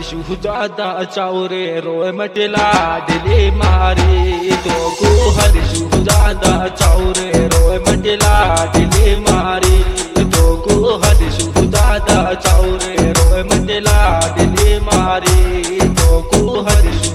हरिशु दादा चावरे रोए मटला दिले मारी तो को हरिशु दादा चावरे रोए मटला दिले मारी तो को हरिशु दादा चावरे रोए मटला दिले मारी तो को हरिशु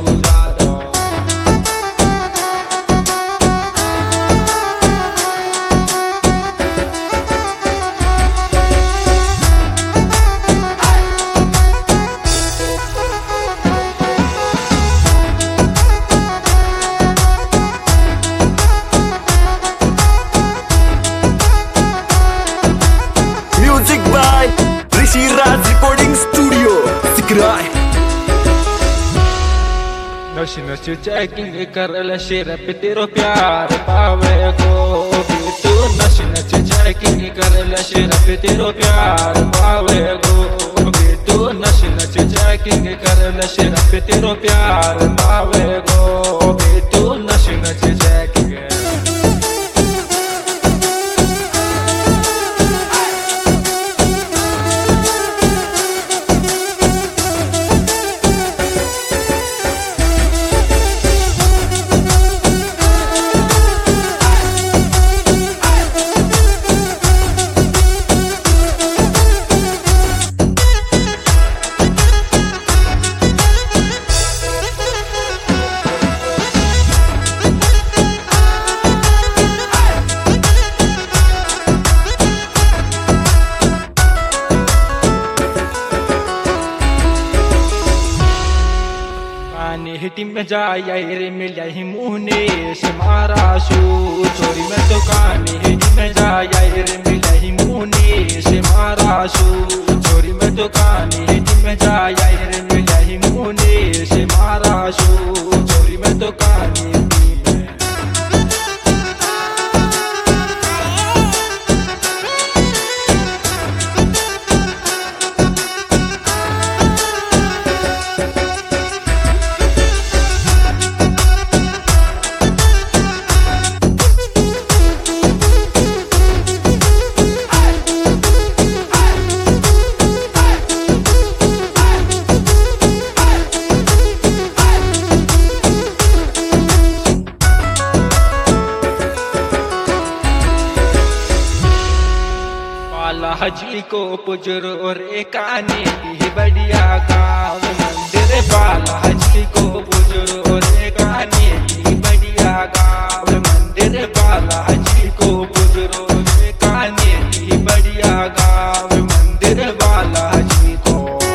रिकॉर्डिंग स्टूडियो सिकराय। नश नश चेकिंग कर ले शेर पे तेरो प्यार पावे को भी तू नश नश चेकिंग कर ले शेर पे तेरो प्यार पावे को भी तू नश नश चेकिंग कर ले शेर पे तेरो प्यार पावे को भी तू नश नश चेकिंग हिटी में जाया रे मिला ही मुहने से मारा शू चोरी में तो कानी हिटी में जाया रे मिला ही मुहने से मारा शू चोरी में तो कानी हिटी में जाया रे मिला ही मुहने से मारा शू चोरी में तो कानी हजी को पुजरो रे काने की बढ़िया गाँव मंदिर बाला हजी को पुजरो रे काने की बढ़िया गाँव मंदिर बाला हजी को पुजरो रे काने की बढ़िया गाँव मंदिर बाला हजी को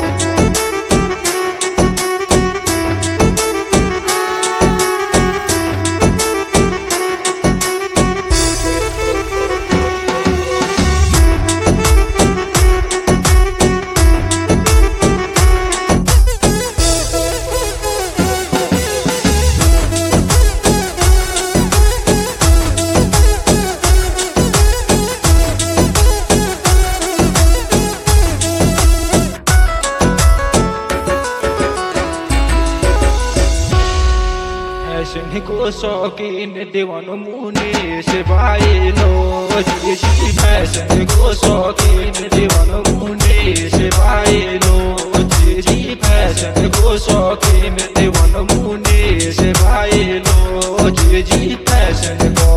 को शौकीन दीवानो मुने से भाई लो जी फैशन को शौकीन दीवानो मुने से भाई लो जी फैशन को शौकीन दीवानो मुने से भाई लो जी फैशन को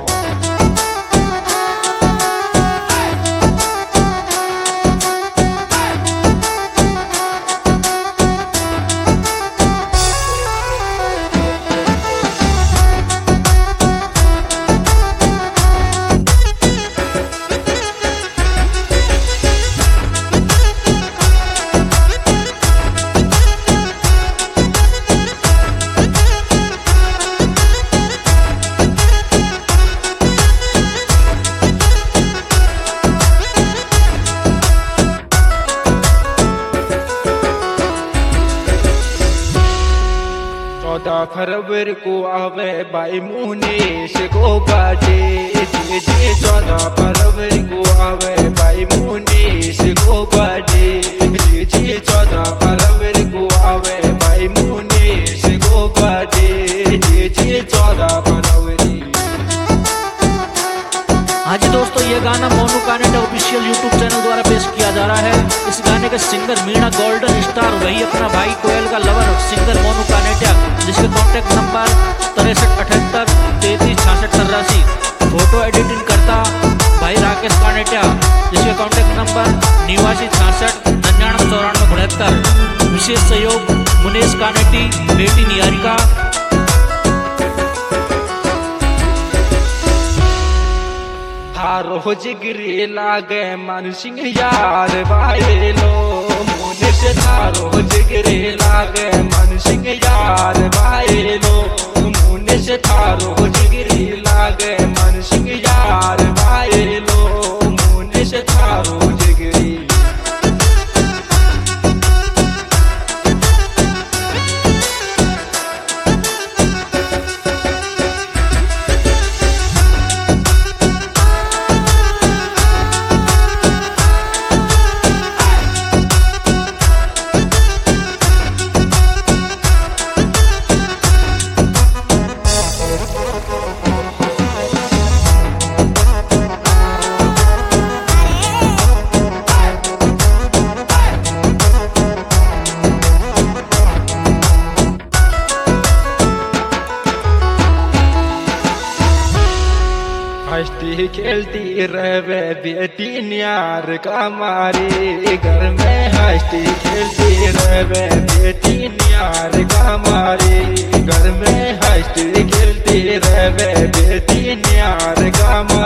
फरवरी को आवे बाई मुने से को बाटे जी 14 फरवरी को आवे बाई मुने से को बाटे जी 14 फरवरी को आवे बाई मुने से को बाटे जी 14 फरवरी। हाँ जी दोस्तों, ये गाना Monu Kanet official YouTube channel द्वारा पेश किया जा रहा है। इस गाने के सिंगर मीणा गोल्डन स्टार वही अपना भाई कोयल का लवर सिंगर मोनू कानेटिया, जिसके कॉन्टेक्ट नंबर 6378336683। फोटो एडिटिंग करता भाई राकेश कानेटिया, जिसके कॉन्टेक्ट नंबर 8966999472। विशेष सहयोग मुनेश कानेटी, बेटी निहारिका। थारो जिगरी लागे मन सिंह यार भाईलो, मुने से थारो जिगरी लागे मन सिंह यार भाईलो, मुने से थारो जिगरी लागे मन सिंह यार भाईलो, मुने से थारो जिगरी। हंसती खेलती रहे बेटी न्यार कमारी, घर में हंसती खेलती रहे बेटी न्यार कमारी, घर में हंसती खेलती रहे बेटी न्यार कमारी।